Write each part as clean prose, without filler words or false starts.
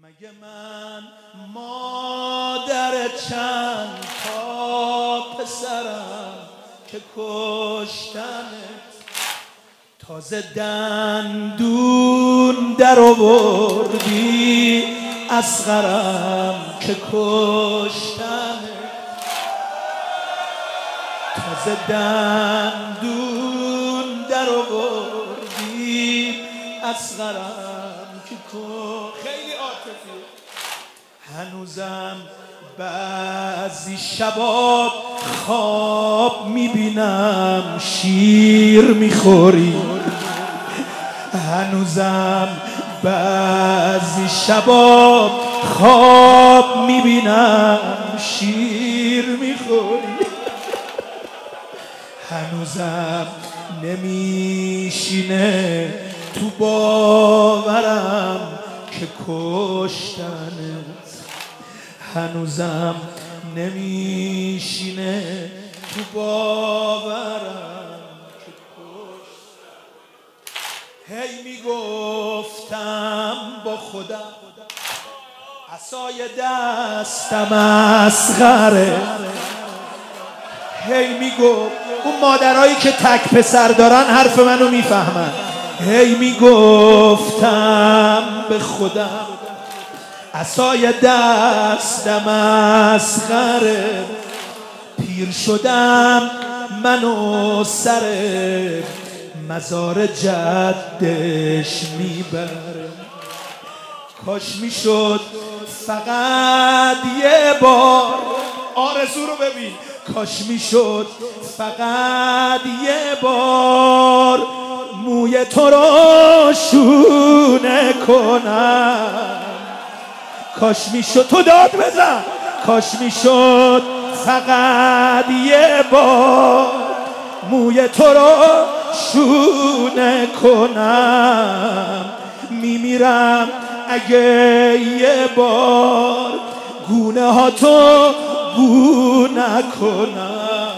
مگه من مادر چند تا پسرم که کشتنت، تازه دندون در آوردی اصغرم که کشتنت، تازه دندون در آوردی اصغرم که خیلی عاطفی. هنوزم بعضی شبا خواب میبینم شیر میخوری، هنوزم بعضی شبا خواب میبینم شیر میخوری، هنوزم نمیشینه تو باورم که کشتنت، هنوزم نمیشینه تو باورم که کشتنت. هی میگفتم با خودم عصای دستم اصغره، هی میگفت اون مادرایی که تک پسر دارن حرف منو میفهمن، هی میگفتم به خودم عصای دستم اصغره، پیر شدم منو سر مزار جدش میبره، کاش میشد فقط یه بار، آرزو رو ببین، کاش میشد فقط یه بار موی تو رو شونه کنم، کاش میشد، تو داد بزن، کاش میشد فقط یه بار موی تو رو شونه کنم، میمیرم اگه یه بار گونه ها تو بو نکنم.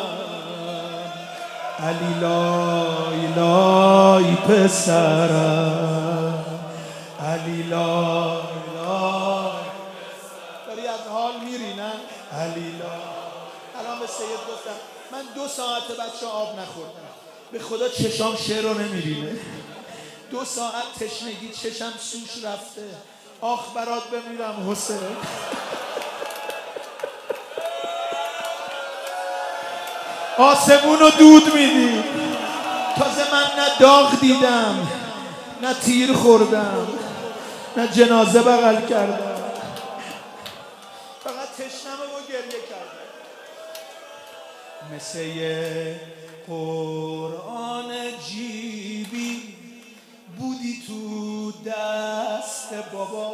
علی لای لای پسرم، علی لای لای داری از حال میری نه؟ علی لای. الان به سید گفتم من 2 ساعت بچه آب نخوردم، به خدا چشام شعر رو نمیرینه، 2 ساعت تشنگی چشم سوش رفته، آخ برات بمیرم حسین. آسمون رو دود میدی، تازه من نه داغ دیدم، نه تیر خوردم، نه جنازه بغل کردم، فقط تشنمه و گریه کردم. مثل یه قرآن جیبی بودی تو دست بابا،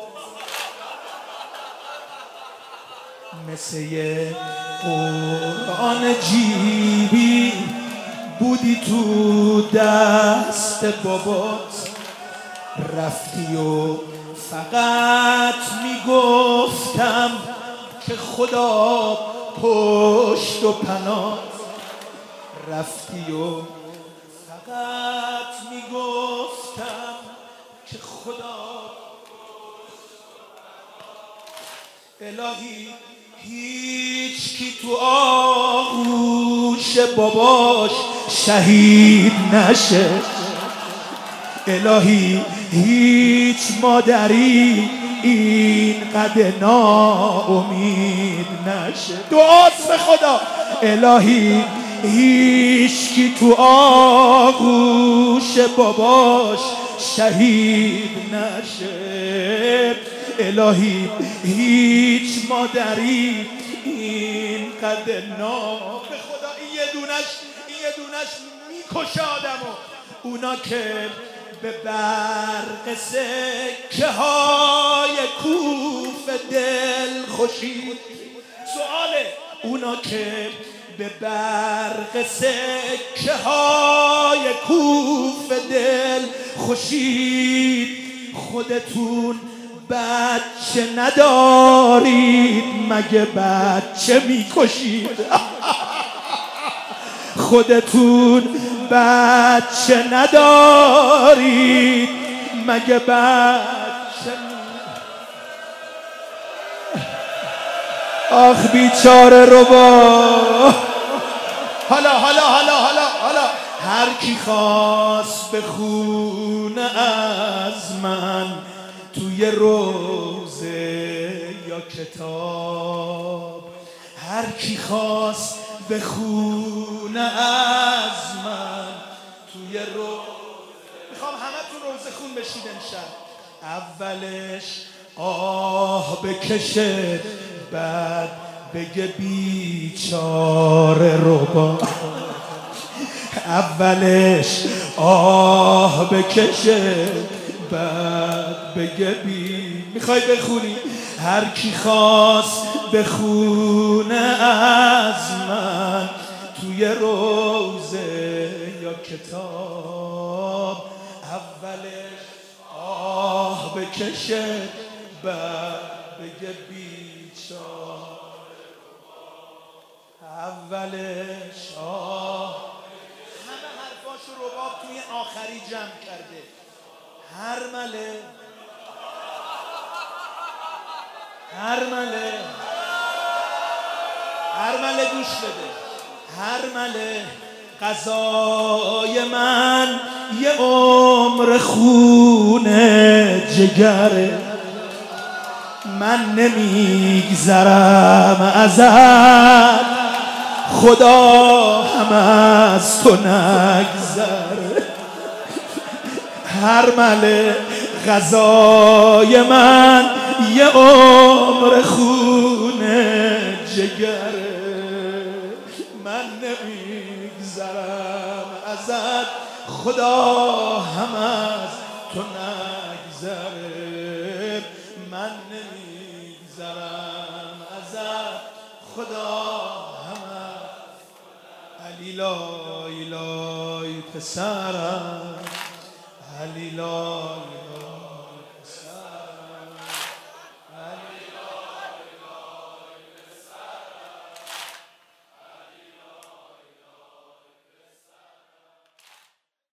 مثل یه قرآن جیبی بودی تو دست بابات، رفتی و فقط میگفتم که خدا پشت و پناه، رفتی و فقط میگفتم که خدا الهی هیچ کی تو آغوش باباش شهید نشه، الهی هیچ مادری اینقدر ناامید نشه، دعاست به خدا، الهی هیچ کی تو آغوش باباش شهید نشه، الهی هیچ مادری اینقدر به خدا این یه دونش میکشه آدمو، اونا که به برق سکه های کوف دل خوشید، سواله، اونا که به برق سکه های کوف دل خوشید، خودتون بچه ندارید مگه بچه میکشید؟ خودتون بچه ندارید مگه بچه آخ بیچاره ربا. حالا هر کی خواست بخونه از من توی روزه یا کتاب، هر کی خواست بخونه از من توی روزه. میخوام همه تو روزه خون بشید امشب. اولش آه بکشه بعد بگه بیچاره ربا. اولش آه بکشه بعد بگه میخوای بخونی؟ هر کی خواست بخونه از من توی روزه یا کتاب، اولش آه بکشه بعد بگه بیچاره. اولش آه، همه حرفاشو رباب توی آخری جمع کرده. هرمله گوش بده. هرمله قضای من یه عمر خونه جگره، من نمیگذرم ازت خدا هم از تو نگذره. هرمله غذای من یه عمر خونه جگره، من نمیگذرم ازت خدا هم از تو نگذره، من نمیگذرم ازت خدا هم از. علی لای لای پسرم، علی لای